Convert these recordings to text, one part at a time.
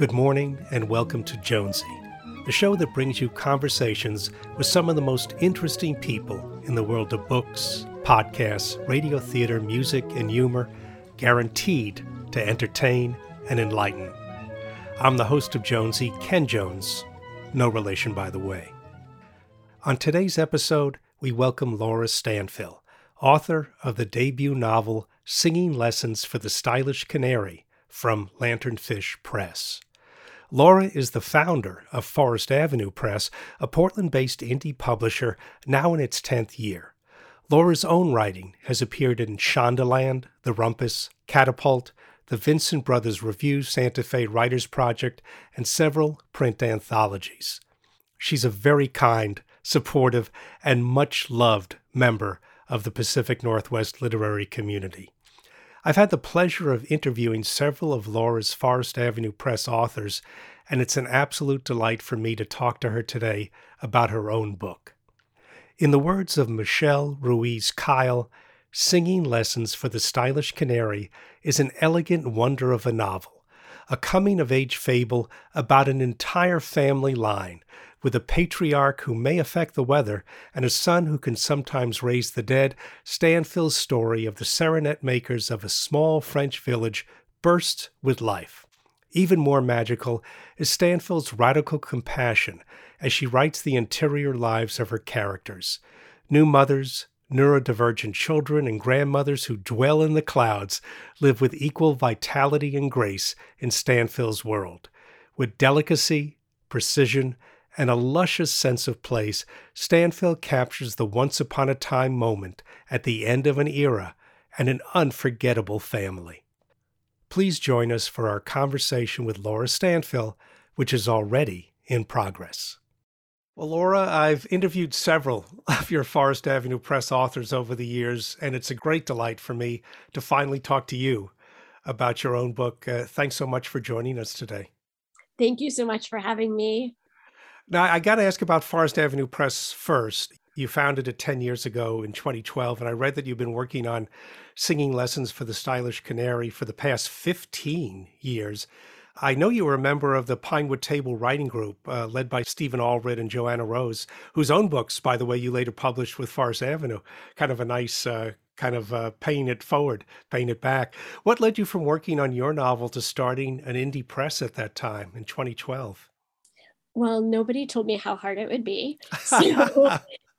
Good morning and welcome to Jonesy, the show that brings you conversations with some of the most interesting people in the world of books, podcasts, radio, theater, music, and humor, guaranteed to entertain and enlighten. I'm the host of Jonesy, Ken Jones, no relation by the way. On today's episode, we welcome Laura Stanfill, author of the debut novel Singing Lessons for the Stylish Canary from Lanternfish Press. Laura is the founder of Forest Avenue Press, a Portland-based indie publisher now in its 10th year. Laura's own writing has appeared in Shondaland, The Rumpus, Catapult, the Vincent Brothers Review, Santa Fe Writers Project, and several print anthologies. She's a very kind, supportive, and much-loved member of the Pacific Northwest literary community. I've had the pleasure of interviewing several of Laura's Forest Avenue Press authors, and it's an absolute delight for me to talk to her today about her own book. In the words of Michelle Ruiz Kyle, Singing Lessons for the Stylish Canary is an elegant wonder of a novel, a coming-of-age fable about an entire family line, with a patriarch who may affect the weather and a son who can sometimes raise the dead. Stanfill's story of the serenette makers of a small French village bursts with life. Even more magical is Stanfill's radical compassion as she writes the interior lives of her characters. New mothers, neurodivergent children, and grandmothers who dwell in the clouds live with equal vitality and grace in Stanfill's world. With delicacy, precision, and a luscious sense of place, Stanfill captures the once-upon-a-time moment at the end of an era and an unforgettable family. Please join us for our conversation with Laura Stanfill, which is already in progress. Well, Laura, I've interviewed several of your Forest Avenue Press authors over the years, and it's a great delight for me to finally talk to you about your own book. Thanks so much for joining us today. Thank you so much for having me. Now, I got to ask about Forest Avenue Press first. You founded it 10 years ago in 2012, and I read that you've been working on Singing Lessons for the Stylish Canary for the past 15 years. I know you were a member of the Pinewood Table writing group led by Stephen Allred and Joanna Rose, whose own books, by the way, you later published with Forest Avenue. Kind of a nice paying it forward, paying it back. What led you from working on your novel to starting an indie press at that time in 2012? Well, nobody told me how hard it would be. So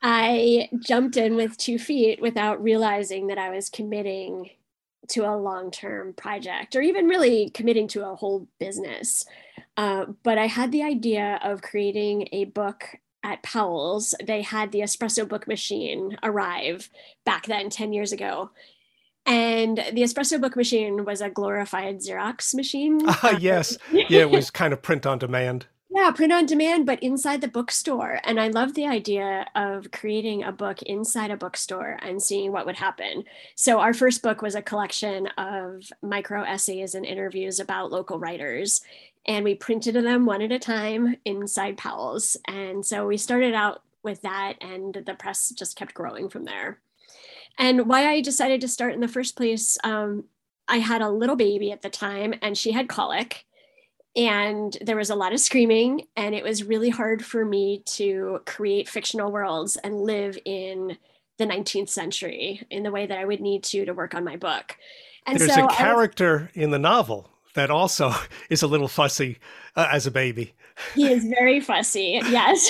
I jumped in with 2 feet without realizing that I was committing to a long-term project or even really committing to a whole business. But I had the idea of creating a book at Powell's. They had the espresso book machine arrive back then 10 years ago. And the espresso book machine was a glorified Xerox machine. Yes. Yeah, it was kind of print on demand. Yeah, print on demand, but inside the bookstore. And I love the idea of creating a book inside a bookstore and seeing what would happen. So our first book was a collection of micro essays and interviews about local writers. And we printed them one at a time inside Powell's. And so we started out with that, and the press just kept growing from there. And why I decided to start in the first place, I had a little baby at the time, and she had colic. And there was a lot of screaming, and it was really hard for me to create fictional worlds and live in the 19th century in the way that I would need to work on my book. And there's a character in the novel that also is a little fussy as a baby. He is very fussy, yes.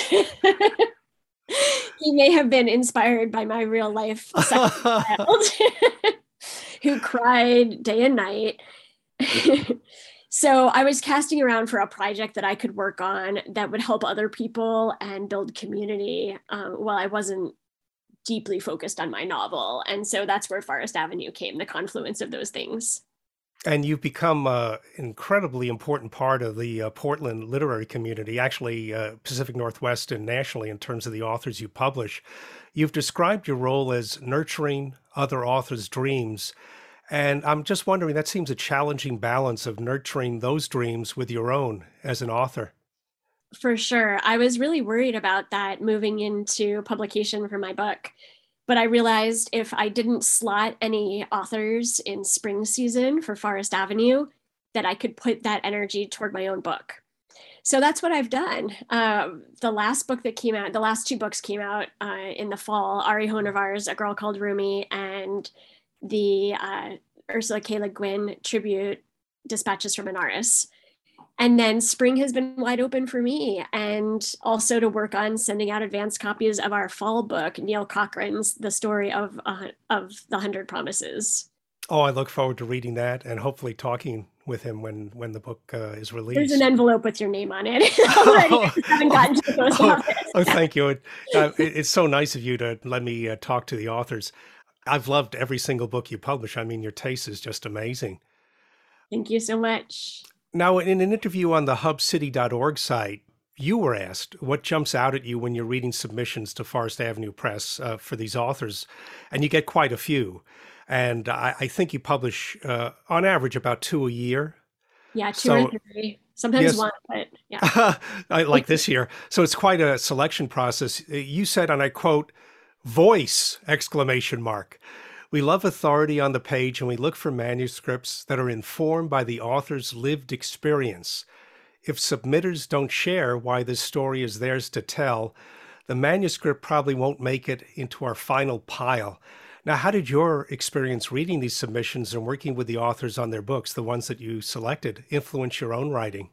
He may have been inspired by my real life second child who cried day and night. So I was casting around for a project that I could work on that would help other people and build community while I wasn't deeply focused on my novel. And so that's where Forest Avenue came, the confluence of those things. And you've become an incredibly important part of the Portland literary community, actually Pacific Northwest and nationally in terms of the authors you publish. You've described your role as nurturing other authors' dreams. And I'm just wondering, that seems a challenging balance of nurturing those dreams with your own as an author. For sure. I was really worried about that moving into publication for my book. But I realized if I didn't slot any authors in spring season for Forest Avenue, that I could put that energy toward my own book. So that's what I've done. The last book that came out, the last two books came out in the fall, Ari Honavar's A Girl Called Rumi and the Ursula K. Le Guin tribute, Dispatches from Anaris. And then spring has been wide open for me, and also to work on sending out advanced copies of our fall book, Neil Cochran's The Story of the 100 Promises. Oh, I look forward to reading that and hopefully talking with him when the book is released. There's an envelope with your name on it already. I haven't gotten to the post office. Thank you. It's so nice of you to let me talk to the authors. I've loved every single book you publish. I mean, your taste is just amazing. Thank you so much. Now, in an interview on the hubcity.org site, you were asked what jumps out at you when you're reading submissions to Forest Avenue Press for these authors, and you get quite a few. And I think you publish, on average, about 2 a year. Yeah, two or three. Sometimes yes. One, but yeah. Like this year. So it's quite a selection process. You said, and I quote, "Voice!" exclamation mark. "We love authority on the page, and we look for manuscripts that are informed by the author's lived experience. If submitters don't share why this story is theirs to tell, the manuscript probably won't make it into our final pile." Now, how did your experience reading these submissions and working with the authors on their books, the ones that you selected, influence your own writing?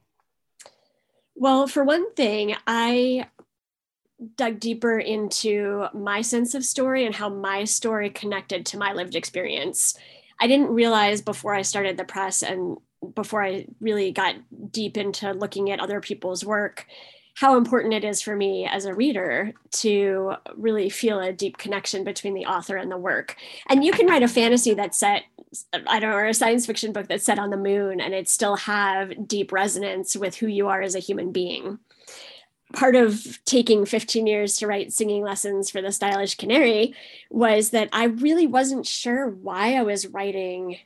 Well, for one thing, I dug deeper into my sense of story and how my story connected to my lived experience. I didn't realize before I started the press and before I really got deep into looking at other people's work, how important it is for me as a reader to really feel a deep connection between the author and the work. And you can write a fantasy that's set, I don't know, or a science fiction book that's set on the moon, and it still have deep resonance with who you are as a human being. Part of taking 15 years to write singing lessons for the Stylish Canary was that I really wasn't sure why I was writing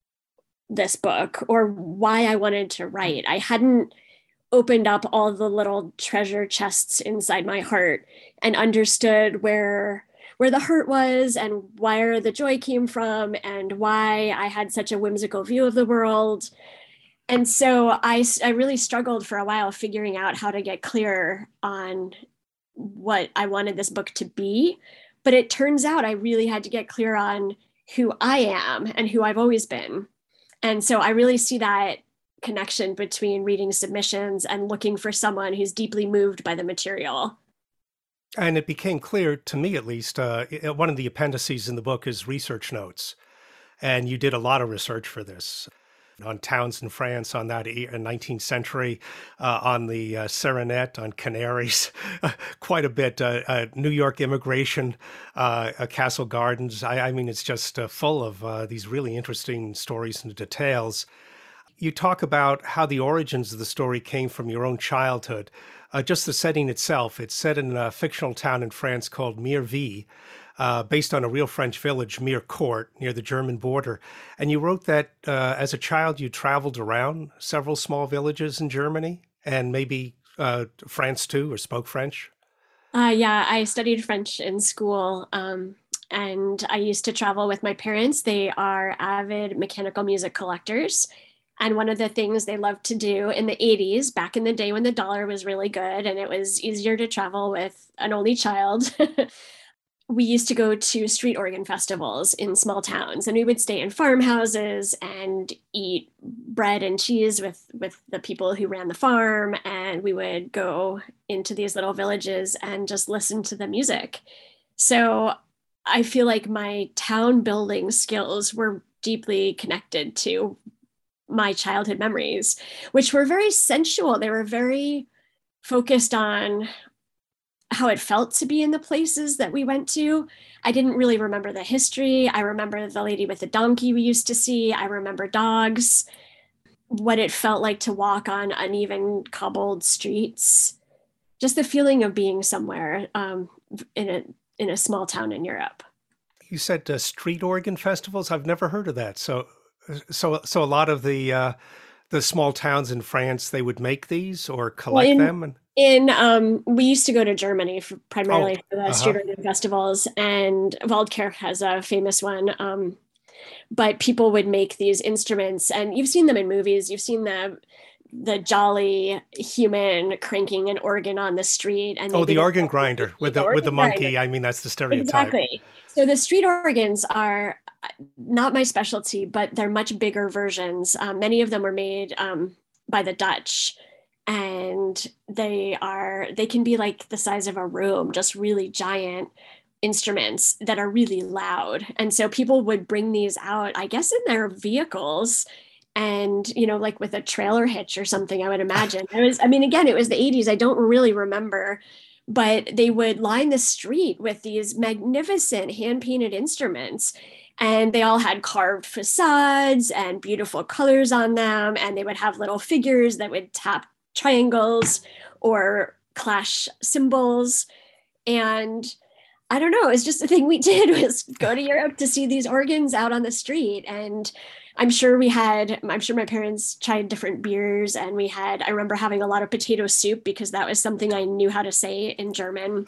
this book or why I wanted to write. I hadn't opened up all the little treasure chests inside my heart and understood where the hurt was and where the joy came from and why I had such a whimsical view of the world. And so I really struggled for a while figuring out how to get clear on what I wanted this book to be. But it turns out I really had to get clear on who I am and who I've always been. And so I really see that connection between reading submissions and looking for someone who's deeply moved by the material. And it became clear to me, at least, one of the appendices in the book is research notes. And you did a lot of research for this on towns in France, on that 19th century, on the Serenette, on Canaries, quite a bit, New York immigration, Castle Gardens. I mean, it's just full of these really interesting stories and details. You talk about how the origins of the story came from your own childhood. Just the setting itself, it's set in a fictional town in France called Mireville, based on a real French village, Mirecourt, near the German border. And you wrote that as a child, you traveled around several small villages in Germany and maybe France too, or spoke French? Yeah, I studied French in school. And I used to travel with my parents. They are avid mechanical music collectors. And one of the things they loved to do in the 80s, back in the day when the dollar was really good and it was easier to travel with an only child, we used to go to street organ festivals in small towns, and we would stay in farmhouses and eat bread and cheese with the people who ran the farm. And we would go into these little villages and just listen to the music. So I feel like my town building skills were deeply connected to my childhood memories, which were very sensual. They were very focused on how it felt to be in the places that we went to. I didn't really remember the history. I remember the lady with the donkey we used to see. I remember dogs, what it felt like to walk on uneven cobbled streets, just the feeling of being somewhere in a small town in Europe. You said street organ festivals. I've never heard of that. So a lot of the small towns in France, they would make these or collect them. We used to go to Germany primarily for the street organ festivals, and Waldkirch has a famous one. but people would make these instruments, and you've seen them in movies. You've seen the jolly human cranking an organ on the street, and the organ grinder with the monkey. Grinder. I mean, that's the stereotype. Exactly. So the street organs are not my specialty, but they're much bigger versions. Many of them were made by the Dutch, and they can be like the size of a room, just really giant instruments that are really loud. And so people would bring these out, I guess, in their vehicles, and, you know, like with a trailer hitch or something, I would imagine. Again, it was the 80s. I don't really remember, but they would line the street with these magnificent hand-painted instruments, and they all had carved facades and beautiful colors on them. And they would have little figures that would tap triangles or clash cymbals. And I don't know, it's just a thing we did, was go to Europe to see these organs out on the street. And I'm sure my parents tried different beers, and I remember having a lot of potato soup, because that was something I knew how to say in German.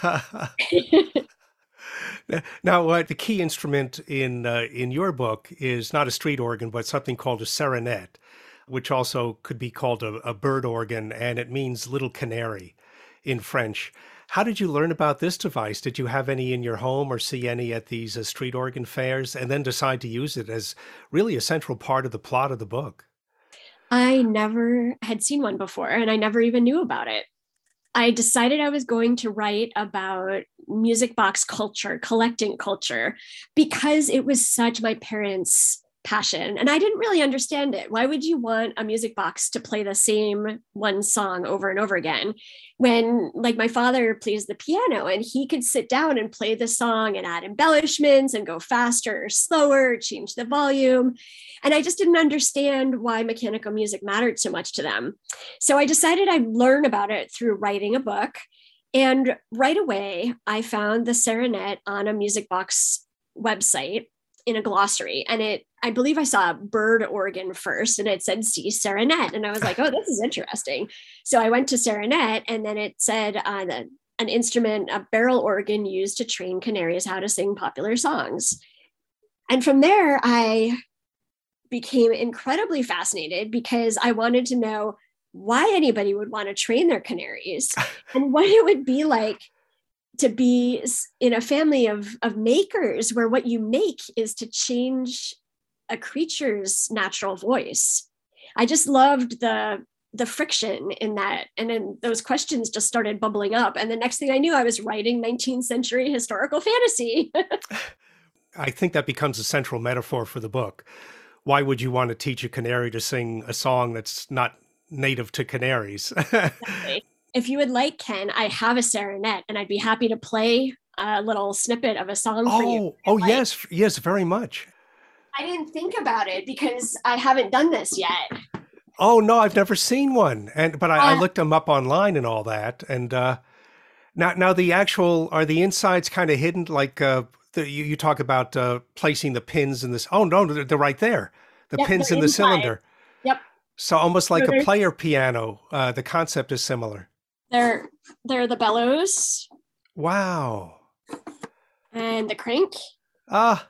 Now, the key instrument in your book is not a street organ, but something called a serenette, which also could be called a bird organ, and it means little canary in French. How did you learn about this device? Did you have any in your home or see any at these street organ fairs, and then decide to use it as really a central part of the plot of the book? I never had seen one before, and I never even knew about it. I decided I was going to write about music box culture, collecting culture, because it was such my parents' passion. And I didn't really understand it. Why would you want a music box to play the same one song over and over again, when, like, my father plays the piano and he could sit down and play the song and add embellishments and go faster or slower, change the volume. And I just didn't understand why mechanical music mattered so much to them. So I decided I'd learn about it through writing a book. And right away, I found the Serenette on a music box website in a glossary. And I believe I saw a bird organ first, and it said "See Serenette." And I was like, oh, this is interesting. So I went to Serenette, and then it said an instrument, a barrel organ used to train canaries how to sing popular songs. And from there, I became incredibly fascinated, because I wanted to know why anybody would want to train their canaries and what it would be like to be in a family of makers, where what you make is to change a creature's natural voice. I just loved the friction in that. And then those questions just started bubbling up. And the next thing I knew, I was writing 19th century historical fantasy. I think that becomes a central metaphor for the book. Why would you want to teach a canary to sing a song that's not native to canaries? Exactly. If you would like, Ken, I have a serenette, and I'd be happy to play a little snippet of a song for you. Oh, yes, very much. I didn't think about it because I haven't done this yet. Oh, no, I've never seen one. But I looked them up online and all that. And now the actual, are the insides kind of hidden? Like you talk about placing the pins in this. Oh, no, they're right there. The pins in the cylinder. Yep. So almost like a player piano. The concept is similar. They're the bellows. Wow. And the crank. Ah.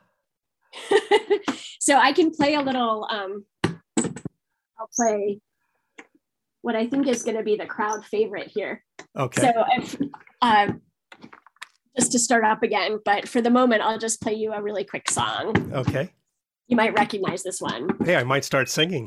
So I can play a little, I'll play what I think is going to be the crowd favorite here. Okay. So if, just to start up again, but for the moment, I'll just play you a really quick song. Okay. You might recognize this one. Hey, I might start singing.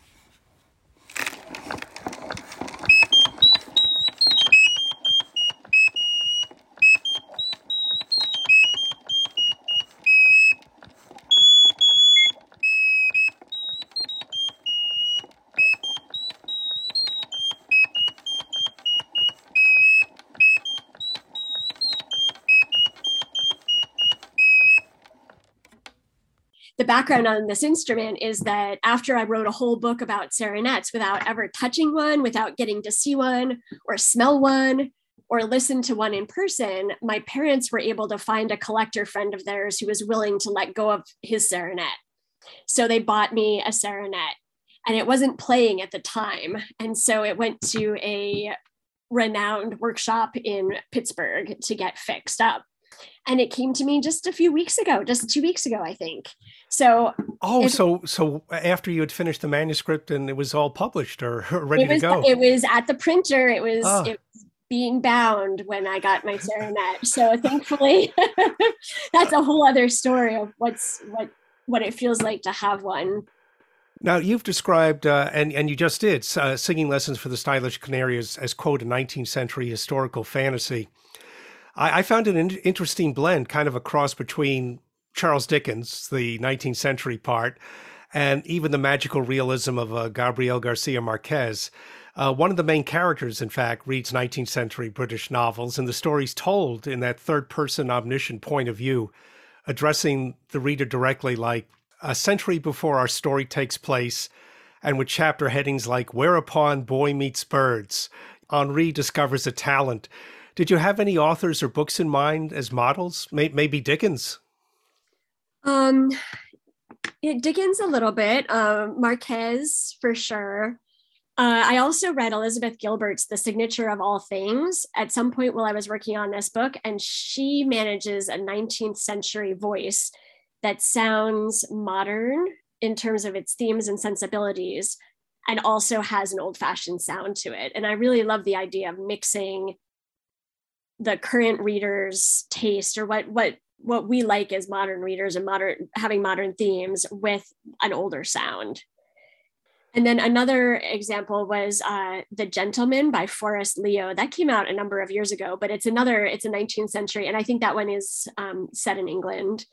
The background on this instrument is that after I wrote a whole book about serenettes without ever touching one, without getting to see one or smell one or listen to one in person, my parents were able to find a collector friend of theirs who was willing to let go of his serenette. So they bought me a serenette, and it wasn't playing at the time. And so it went to a renowned workshop in Pittsburgh to get fixed up. And it came to me just a few weeks ago, just 2 weeks ago, I think. So so after you had finished the manuscript and it was all published or ready to go. It was at the printer. Ah. It was being bound when I got my Serenette. So thankfully, that's a whole other story of what it feels like to have one. Now, you've described, and you just did, Singing Lessons for the Stylish Canary as, quote, a 19th century historical fantasy. I found it an interesting blend, kind of a cross between Charles Dickens, the 19th century part, and even the magical realism of Gabriel Garcia Marquez. One of the main characters, in fact, reads 19th century British novels, and the story's told in that third-person omniscient point of view, addressing the reader directly, like a century before our story takes place, and with chapter headings like Whereupon Boy Meets Birds, Henri discovers a talent. Did you have any authors or books in mind as models? Maybe Dickens? Dickens a little bit, Marquez for sure. I also read Elizabeth Gilbert's The Signature of All Things at some point while I was working on this book, and she manages a 19th century voice that sounds modern in terms of its themes and sensibilities, and also has an old-fashioned sound to it. And I really love the idea of mixing the current reader's taste, or what we like as modern readers and having modern themes with an older sound. And then another example was The Gentleman by Forrest Leo. That came out a number of years ago, but it's a 19th century, and I think that one is set in England.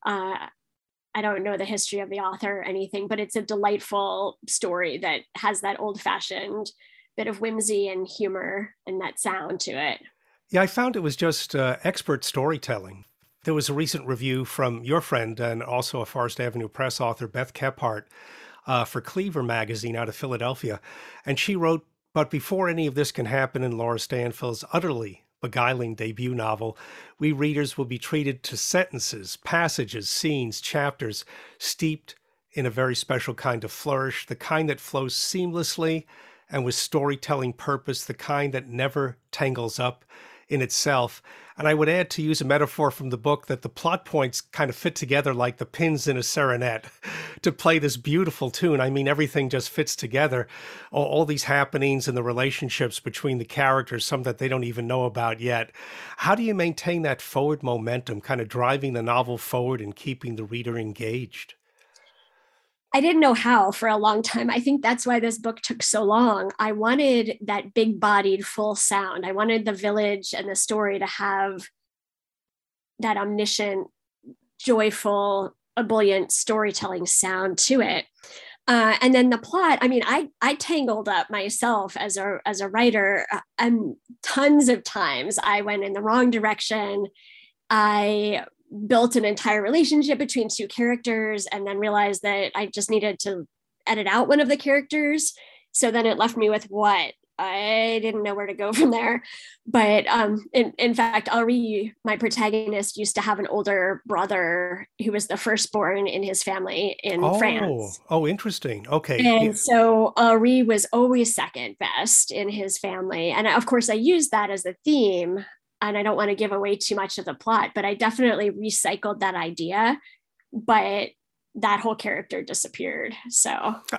I don't know the history of the author or anything, but it's a delightful story that has that old-fashioned bit of whimsy and humor and that sound to it. Yeah, I found it was just expert storytelling. There was a recent review from your friend and also a Forest Avenue Press author, Beth Kephart, for Cleaver magazine out of Philadelphia. And she wrote, "But before any of this can happen in Laura Stanfield's utterly beguiling debut novel, we readers will be treated to sentences, passages, scenes, chapters, steeped in a very special kind of flourish, the kind that flows seamlessly and with storytelling purpose, the kind that never tangles up in itself." And I would add, to use a metaphor from the book, that the plot points kind of fit together like the pins in a Serenette to play this beautiful tune. I mean, everything just fits together. All these happenings and the relationships between the characters, some that they don't even know about yet. How do you maintain that forward momentum, kind of driving the novel forward and keeping the reader engaged? I didn't know how for a long time. I think that's why this book took so long. I wanted that big-bodied full sound. I wanted the village and the story to have that omniscient, joyful, ebullient storytelling sound to it. And then the plot, I mean, I tangled up myself as a writer, and tons of times I went in the wrong direction. I built an entire relationship between two characters and then realized that I just needed to edit out one of the characters. So then it left me with what? I didn't know where to go from there. But in fact, Henri, my protagonist, used to have an older brother who was the firstborn in his family in France. Oh, interesting. Okay. And so Henri was always second best in his family. And of course, I used that as a theme. And I don't want to give away too much of the plot, but I definitely recycled that idea, but that whole character disappeared. So,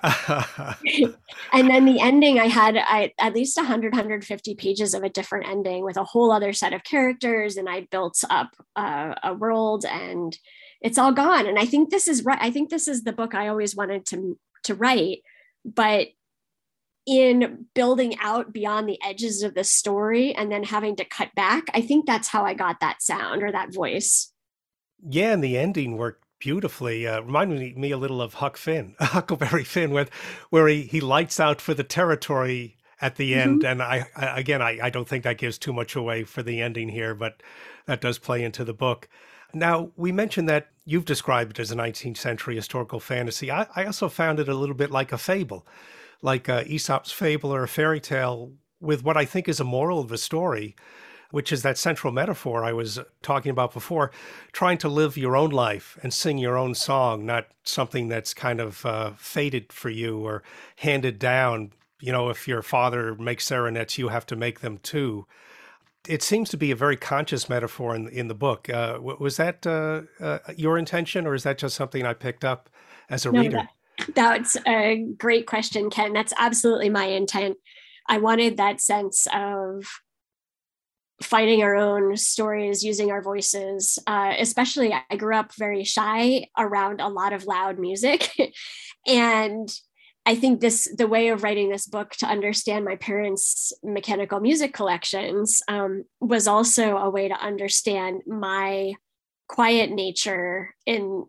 and then the ending, I had at least 150 pages of a different ending with a whole other set of characters. And I built up a world, and it's all gone. And I think this is right. I think this is the book I always wanted to write, but in building out beyond the edges of the story and then having to cut back, I think that's how I got that sound or that voice. Yeah, and the ending worked beautifully. Reminded me a little of Huck Finn, Huckleberry Finn, where he lights out for the territory at the end. And I don't think that gives too much away for the ending here, but that does play into the book. Now, we mentioned that you've described it as a 19th century historical fantasy. I also found it a little bit like a fable, like Aesop's fable or a fairy tale, with what I think is a moral of the story, which is that central metaphor I was talking about before, trying to live your own life and sing your own song, not something that's kind of fated for you or handed down. You know, if your father makes serenettes, you have to make them too. It seems to be a very conscious metaphor in the book. Was that your intention, or is that just something I picked up as a No, reader? that's a great question, Ken. That's absolutely my intent. I wanted that sense of finding our own stories, using our voices. Especially, I grew up very shy around a lot of loud music. And I think the way of writing this book to understand my parents' mechanical music collections was also a way to understand my quiet nature in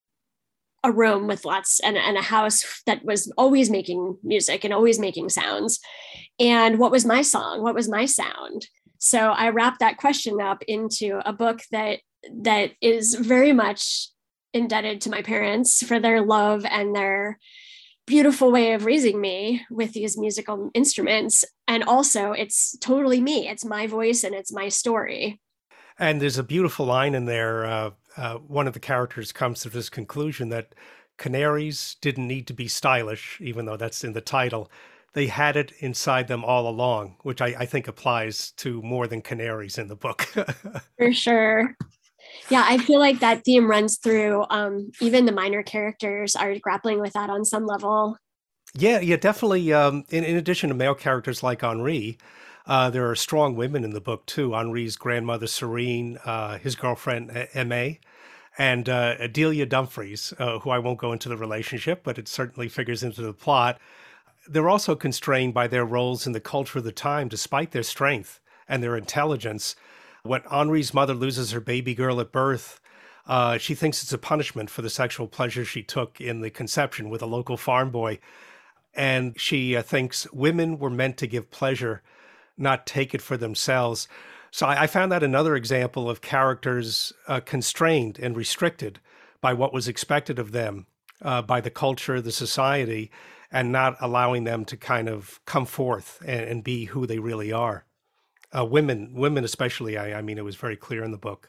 a room with lots and a house that was always making music and always making sounds. And what was my song? What was my sound? So I wrapped that question up into a book that is very much indebted to my parents for their love and their beautiful way of raising me with these musical instruments. And also, it's totally me. It's my voice and it's my story. And there's a beautiful line in there. One of the characters comes to this conclusion that canaries didn't need to be stylish, even though that's in the title. They had it inside them all along, which I think applies to more than canaries in the book. For sure. Yeah, I feel like that theme runs through even the minor characters are grappling with that on some level. Yeah, definitely. In addition to male characters like Henri, there are strong women in the book too. Henri's grandmother, Serene, his girlfriend, Aimée, and Adelia Dumfries, who I won't go into the relationship, but it certainly figures into the plot. They're also constrained by their roles in the culture of the time, despite their strength and their intelligence. When Henri's mother loses her baby girl at birth, she thinks it's a punishment for the sexual pleasure she took in the conception with a local farm boy. And she thinks women were meant to give pleasure, not take it for themselves. So I found that another example of characters constrained and restricted by what was expected of them, by the culture, the society, and not allowing them to kind of come forth and be who they really are. Women especially, I mean, it was very clear in the book.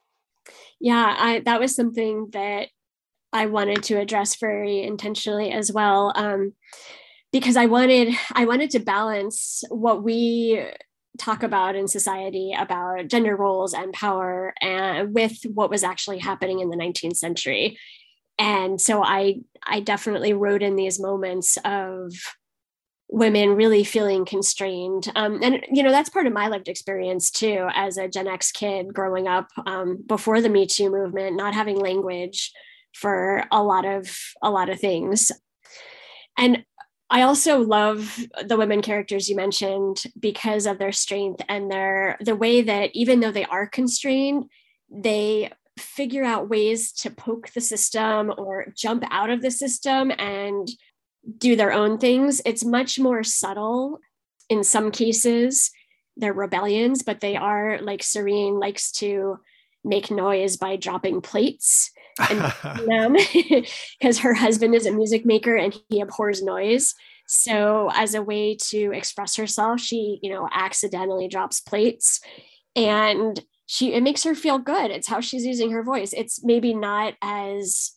Yeah, that was something that I wanted to address very intentionally as well, because I wanted to balance what we talk about in society about gender roles and power and with what was actually happening in the 19th century. And so I definitely wrote in these moments of women really feeling constrained. And, that's part of my lived experience too, as a Gen X kid growing up before the Me Too movement, not having language for a lot of things. And I also love the women characters you mentioned because of their strength and the way that even though they are constrained, they figure out ways to poke the system or jump out of the system and do their own things. It's much more subtle in some cases. They're rebellions, but they are, like Serene likes to make noise by dropping plates and them because her husband is a music maker and he abhors noise. So as a way to express herself, she, accidentally drops plates, and it makes her feel good. It's how she's using her voice. It's maybe not as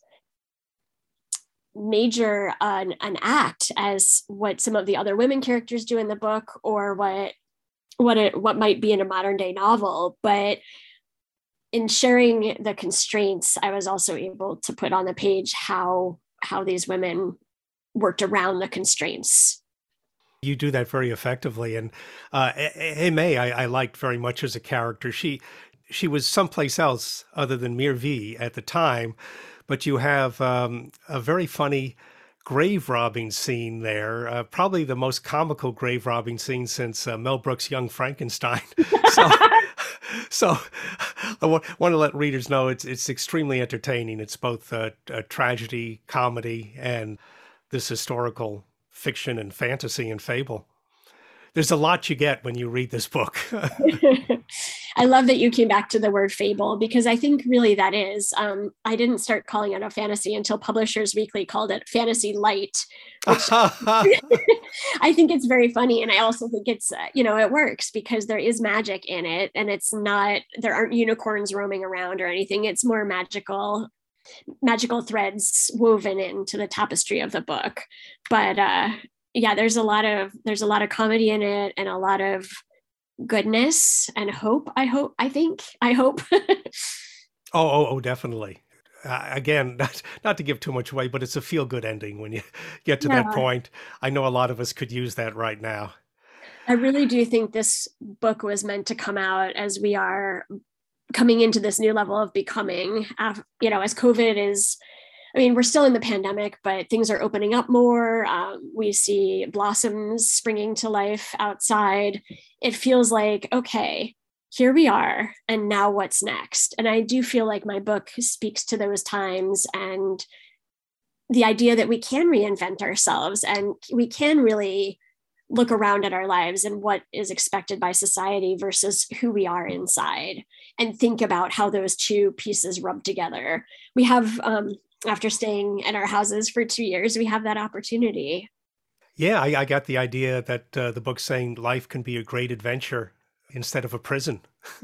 major an act as what some of the other women characters do in the book, or what might be in a modern day novel, but in sharing the constraints, I was also able to put on the page how these women worked around the constraints. You do that very effectively. And Aimée, I liked very much as a character. She was someplace else other than Mirvi at the time, but you have a very funny grave robbing scene there, probably the most comical grave robbing scene since Mel Brooks' Young Frankenstein. So I want to let readers know it's extremely entertaining. It's both a tragedy, comedy, and this historical fiction and fantasy and fable. There's a lot you get when you read this book. I love that you came back to the word fable, because I think really that is. I didn't start calling it a fantasy until Publishers Weekly called it fantasy light, which I think it's very funny. And I also think it's, it works because there is magic in it, and there aren't unicorns roaming around or anything. It's more magical threads woven into the tapestry of the book. But yeah, there's a lot of comedy in it, and a lot of goodness and hope. I hope. Oh, definitely. Again, not to give too much away, but it's a feel-good ending when you get to that Yeah, point. I know a lot of us could use that right now. I really do think this book was meant to come out as we are coming into this new level of becoming, as COVID is, I mean, we're still in the pandemic, but things are opening up more. We see blossoms springing to life outside. It feels like, okay, here we are. And now what's next? And I do feel like my book speaks to those times and the idea that we can reinvent ourselves and we can really look around at our lives and what is expected by society versus who we are inside and think about how those two pieces rub together. We have, after staying in our houses for 2 years, we have that opportunity. Yeah, I got the idea that the book's saying life can be a great adventure instead of a prison.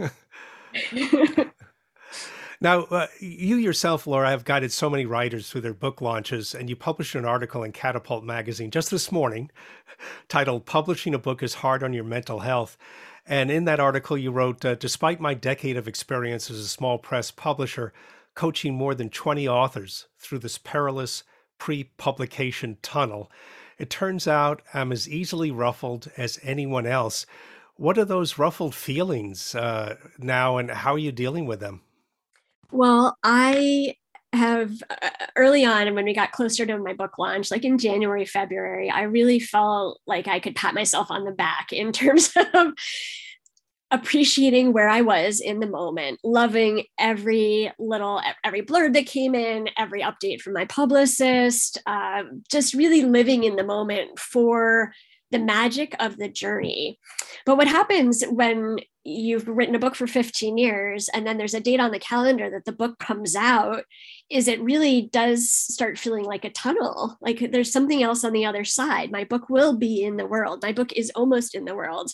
Now, you yourself, Laura, have guided so many writers through their book launches, and you published an article in Catapult magazine just this morning titled Publishing a Book is Hard on Your Mental Health. And in that article, you wrote, despite my decade of experience as a small press publisher, coaching more than 20 authors through this perilous pre-publication tunnel, it turns out I'm as easily ruffled as anyone else. What are those ruffled feelings now, and how are you dealing with them? Well, I have early on, when we got closer to my book launch, like in January, February, I really felt like I could pat myself on the back in terms of appreciating where I was in the moment, loving every blurb that came in, every update from my publicist, just really living in the moment for the magic of the journey. But what happens when you've written a book for 15 years and then there's a date on the calendar that the book comes out is it really does start feeling like a tunnel. Like there's something else on the other side. My book will be in the world. My book is almost in the world.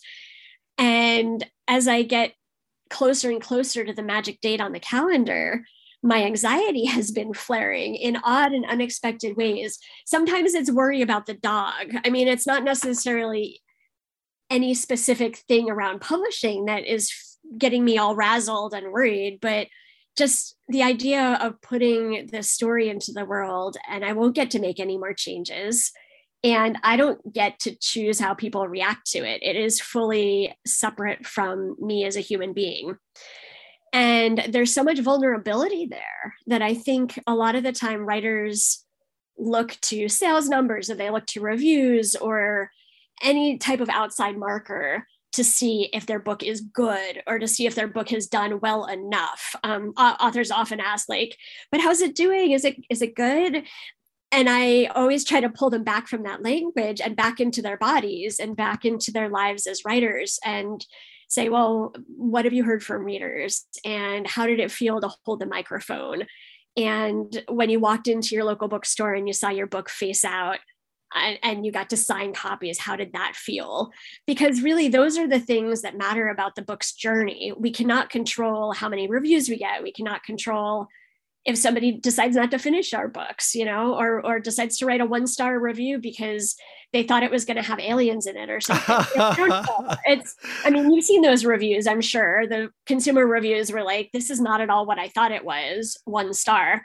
And as I get closer and closer to the magic date on the calendar, my anxiety has been flaring in odd and unexpected ways. Sometimes it's worry about the dog. I mean, it's not necessarily any specific thing around publishing that is getting me all razzled and worried, but just the idea of putting this story into the world and I won't get to make any more changes. And I don't get to choose how people react to it. It is fully separate from me as a human being. And there's so much vulnerability there that I think a lot of the time writers look to sales numbers or they look to reviews or any type of outside marker to see if their book is good or to see if their book has done well enough. Authors often ask, like, but how's it doing? Is it good? And I always try to pull them back from that language and back into their bodies and back into their lives as writers and say, well, what have you heard from readers? And how did it feel to hold the microphone? And when you walked into your local bookstore and you saw your book face out and you got to sign copies, how did that feel? Because really, those are the things that matter about the book's journey. We cannot control how many reviews we get. We cannot control if somebody decides not to finish our books, or decides to write a 1-star review because they thought it was going to have aliens in it or something. You've seen those reviews, I'm sure. The consumer reviews were like, this is not at all what I thought it was, 1 star.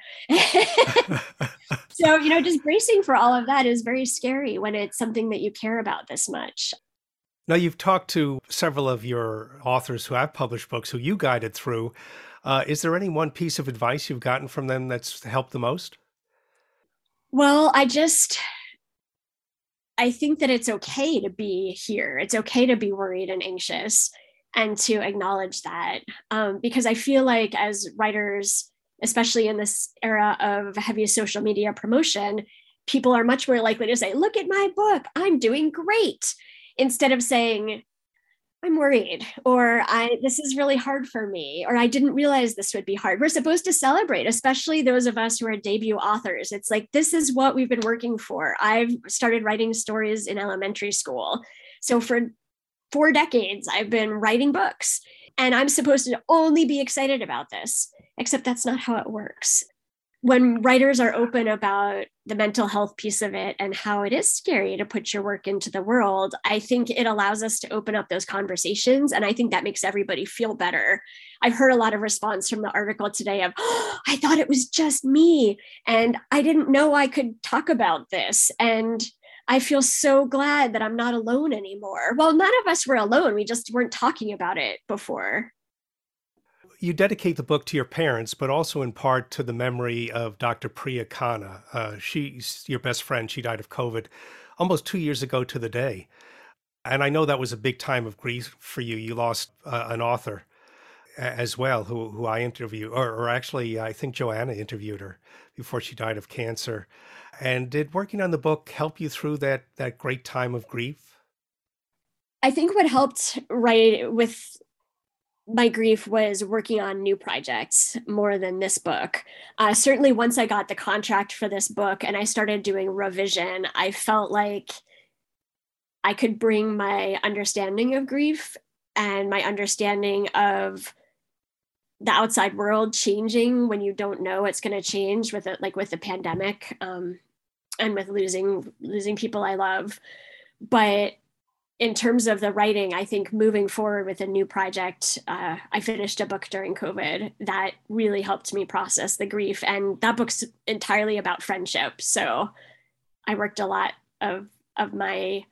So, just bracing for all of that is very scary when it's something that you care about this much. Now, you've talked to several of your authors who have published books who you guided through. Is there any one piece of advice you've gotten from them that's helped the most? Well, I think that it's okay to be here. It's okay to be worried and anxious and to acknowledge that. Because I feel like as writers, especially in this era of heavy social media promotion, people are much more likely to say, look at my book, I'm doing great, instead of saying, I'm worried, or this is really hard for me, or I didn't realize this would be hard. We're supposed to celebrate, especially those of us who are debut authors. It's like, this is what we've been working for. I've started writing stories in elementary school. So for 4 decades, I've been writing books, and I'm supposed to only be excited about this, except that's not how it works. when writers are open about the mental health piece of it and how it is scary to put your work into the world, I think it allows us to open up those conversations. And I think that makes everybody feel better. I've heard a lot of response from the article today of, oh, I thought it was just me, and I didn't know I could talk about this. And I feel so glad that I'm not alone anymore. Well, none of us were alone. We just weren't talking about it before. You dedicate the book to your parents, but also in part to the memory of Dr. Priya Khanna. She's your best friend. She died of COVID almost 2 years ago to the day. And I know that was a big time of grief for you. You lost an author as well, who I interviewed, or actually, I think Joanna interviewed her before she died of cancer. And did working on the book help you through that great time of grief? I think what helped write with my grief was working on new projects more than this book. Certainly, once I got the contract for this book and I started doing revision, I felt like I could bring my understanding of grief and my understanding of the outside world changing when you don't know it's going to change with it, like with the pandemic, and with losing people I love. But in terms of the writing, I think moving forward with a new project, I finished a book during COVID that really helped me process the grief. And that book's entirely about friendship. So I worked a lot of my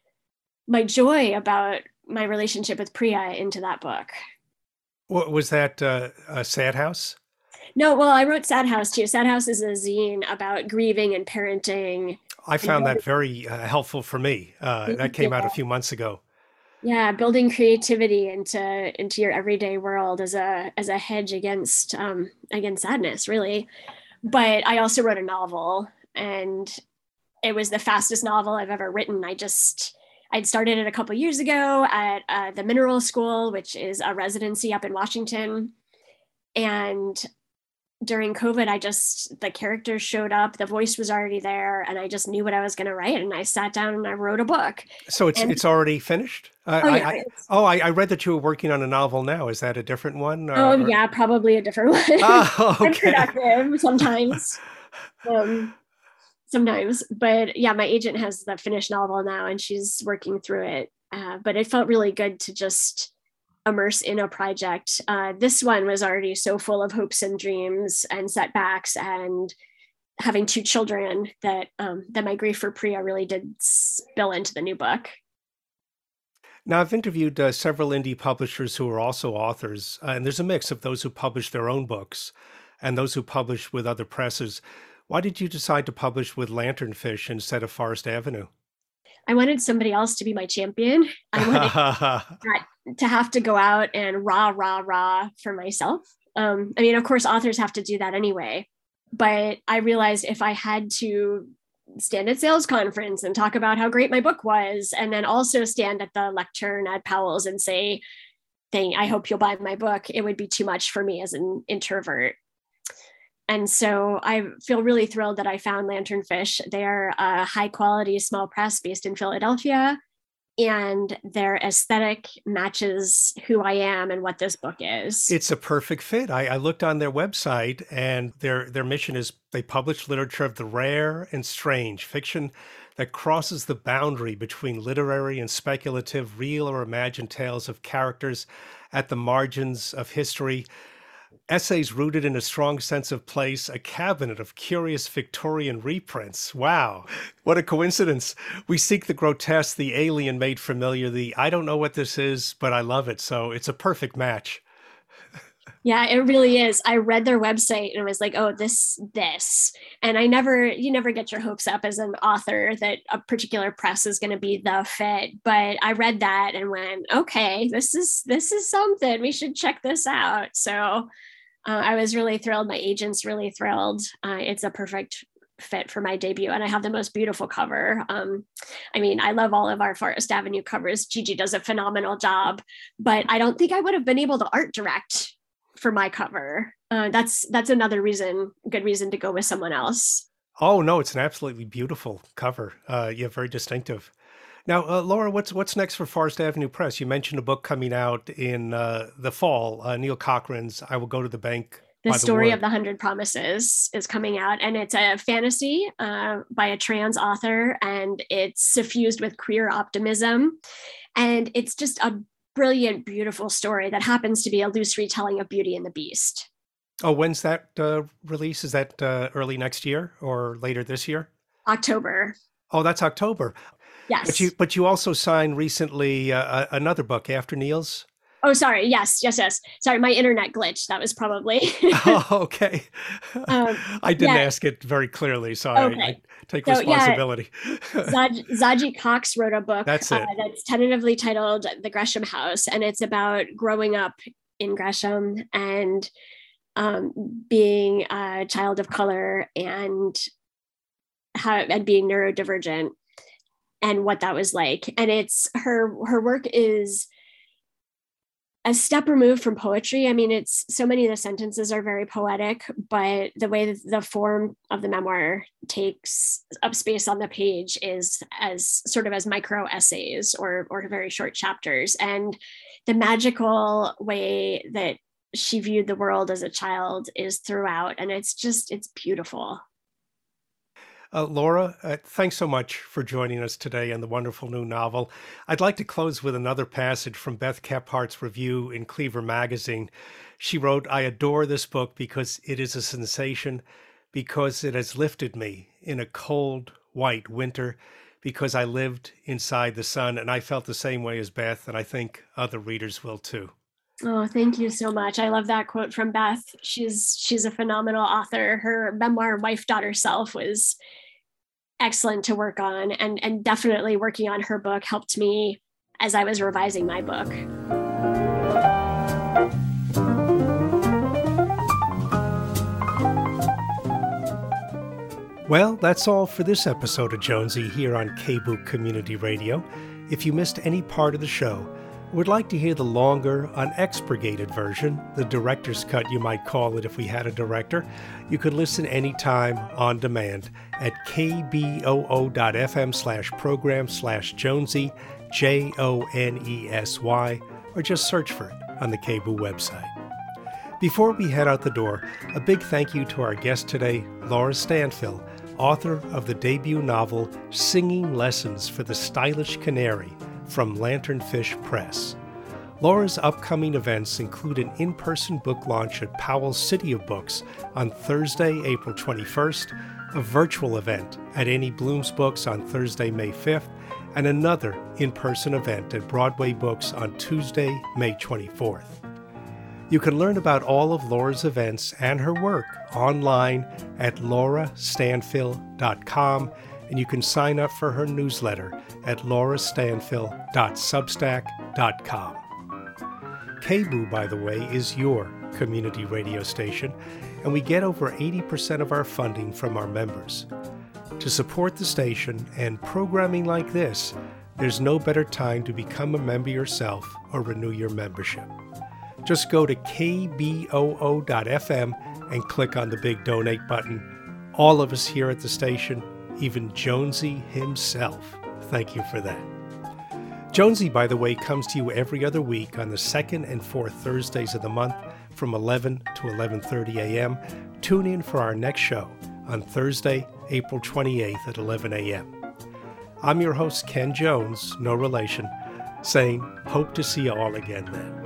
joy about my relationship with Priya into that book. What was that, a Sad House? No, well, I wrote Sad House too. Sad House is a zine about grieving and parenting. I found that very helpful for me. That came out a few months ago. Yeah, building creativity into your everyday world as a hedge against sadness, really. But I also wrote a novel, and it was the fastest novel I've ever written. I'd started it a couple years ago at the Mineral School, which is a residency up in Washington, and during COVID, the characters showed up, the voice was already there, and I just knew what I was going to write. And I sat down and I wrote a book. So it's already finished? I read that you were working on a novel now. Is that a different one? Yeah, probably a different one. Oh, okay. I'm productive sometimes. Sometimes. But yeah, my agent has the finished novel now and she's working through it. But it felt really good to just immerse in a project. This one was already so full of hopes and dreams and setbacks, and having two children that my grief for Priya really did spill into the new book. Now, I've interviewed several indie publishers who are also authors, and there's a mix of those who publish their own books and those who publish with other presses. Why did you decide to publish with Lanternfish instead of Forest Avenue? I wanted somebody else to be my champion. I wanted to have to go out and rah for myself. I mean, of course, authors have to do that anyway. But I realized if I had to stand at sales conference and talk about how great my book was, and then also stand at the lectern at Powell's and say, I hope you'll buy my book, it would be too much for me as an introvert. And so I feel really thrilled that I found Lanternfish. They're a high quality small press based in Philadelphia, and their aesthetic matches who I am and what this book is. It's a perfect fit. I looked on their website, and their mission is they publish literature of the rare and strange, fiction that crosses the boundary between literary and speculative, real or imagined tales of characters at the margins of history. Essays rooted in a strong sense of place, a cabinet of curious Victorian reprints. Wow, what a coincidence. We seek the grotesque, the alien made familiar, the I don't know what this is, but I love it. So it's a perfect match. Yeah, it really is. I read their website and I was like, oh, this. And you never get your hopes up as an author that a particular press is going to be the fit. But I read that and went, okay, this is something. We should check this out. So I was really thrilled. My agent's really thrilled. It's a perfect fit for my debut. And I have the most beautiful cover. I mean, I love all of our Forest Avenue covers. Gigi does a phenomenal job, but I don't think I would have been able to art direct for my cover. That's another good reason to go with someone else. Oh no, it's an absolutely beautiful cover. Yeah, very distinctive. Now, Laura, what's next for Forest Avenue Press? You mentioned a book coming out in the fall, Neil Cochran's "I Will Go to the Bank The Story of the 100 Promises is coming out, and it's a fantasy by a trans author, and it's suffused with queer optimism. And it's just a brilliant, beautiful story that happens to be a loose retelling of Beauty and the Beast. Oh, when's that release? Is that early next year or later this year? October. Oh, that's October. Yes. But you also signed recently another book, After Kneels. Oh, sorry. Yes. Sorry, my internet glitched. That was probably. Oh, okay. I didn't ask it very clearly, so okay. I take responsibility. Zaji Cox wrote a book that's tentatively titled The Gresham House, and it's about growing up in Gresham and being a child of color and being neurodivergent and what that was like. And it's her work is a step removed from poetry. I mean, it's so many of the sentences are very poetic, but the way that the form of the memoir takes up space on the page is as micro essays or very short chapters. And the magical way that she viewed the world as a child is throughout. And it's beautiful. Laura, thanks so much for joining us today on the wonderful new novel. I'd like to close with another passage from Beth Kephardt's review in Cleaver magazine. She wrote, "I adore this book because it is a sensation, because it has lifted me in a cold, white winter, because I lived inside the sun." And I felt the same way as Beth, and I think other readers will too. Oh, thank you so much. I love that quote from Beth. She's a phenomenal author. Her memoir, Wife, Daughter, Self, was excellent to work on, and definitely working on her book helped me as I was revising my book. Well, that's all for this episode of Jonesy here on KBOO Community Radio. If you missed any part of the show, would like to hear the longer, unexpurgated version, the director's cut you might call it if we had a director, you could listen anytime on demand at kboo.fm/program/Jonesy, JONESY, or just search for it on the KBOO website. Before we head out the door, a big thank you to our guest today, Laura Stanfill, author of the debut novel Singing Lessons for the Stylish Canary, from Lanternfish Press. Laura's upcoming events include an in-person book launch at Powell's City of Books on Thursday, April 21st, a virtual event at Annie Bloom's Books on Thursday, May 5th, and another in-person event at Broadway Books on Tuesday, May 24th. You can learn about all of Laura's events and her work online at laurastanfill.com, and you can sign up for her newsletter at laurastanfill.substack.com. KBOO, by the way, is your community radio station, and we get over 80% of our funding from our members. To support the station and programming like this, there's no better time to become a member yourself or renew your membership. Just go to kboo.fm and click on the big donate button. All of us here at the station, even Jonesy himself, thank you for that. Jonesy, by the way, comes to you every other week on the second and fourth Thursdays of the month from 11 to 11:30 a.m. Tune in for our next show on Thursday, April 28th at 11 a.m. I'm your host, Ken Jones, no relation, saying hope to see you all again then.